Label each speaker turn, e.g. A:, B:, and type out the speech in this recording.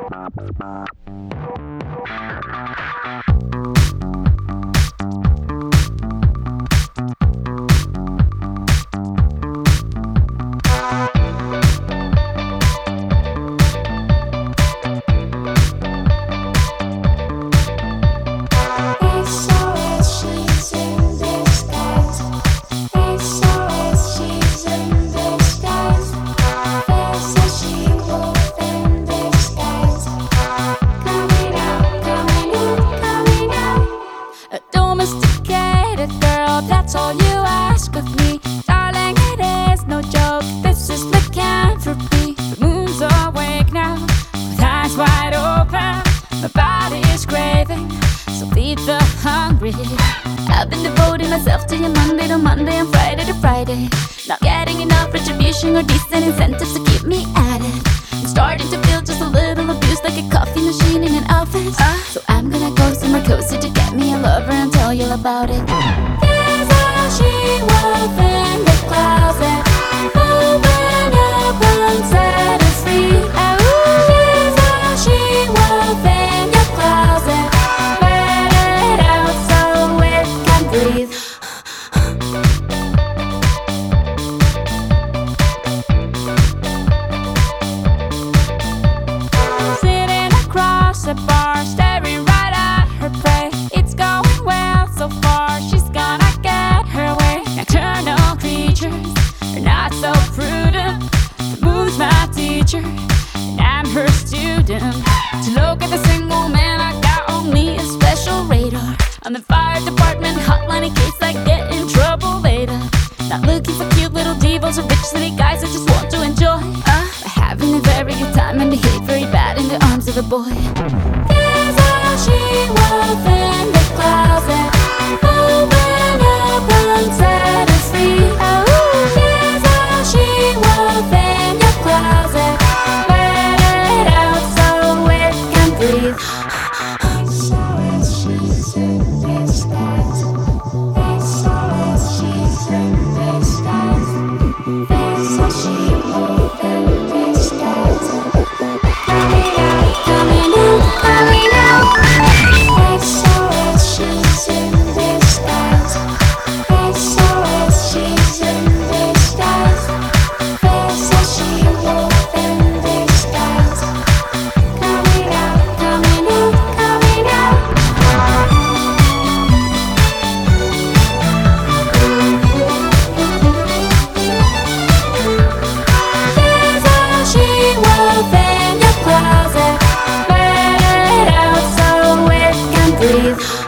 A: That's all you ask of me, darling, it is no joke. This is lycanthropy. The moon's awake now, with eyes wide open. My body is craving, so feed the hungry. I've been devoting myself to you Monday to Monday and Friday to Friday. Not getting enough retribution or decent incentives to keep me at it. I'm starting to feel just a little abused, like a coffee machine in an office. So I'm gonna go somewhere cozy to get me a lover and tell you about it. She wove in the closet, open up and set us free. Here's how she wove in your closet, let it out so it can breathe. Sitting across the bar, staring right at her prey. It's going well so far, she's gonna get her way. Nocturnal creatures are not so prudent. The moon's my teacher, and I'm her student. To look at the single man, I got only a special radar. On the fire department hotline in case I get in trouble later. Not looking for cute little divas or rich city guys, I just want to enjoy having a very good time and behave very bad in the arms of a boy. Here's how she wove in the closet, open up and set us free. Here's how she wove in your closet, let it out so it can breathe. So she's in disguise. So she's in disguise. So she wove in disguise. Coming out, coming out, coming out. SOS, she's in disguise. SOS, she's in disguise. So she wove in disguise. Coming out, coming out, coming out. Here's how she wove in your closet, let it out so it can breathe.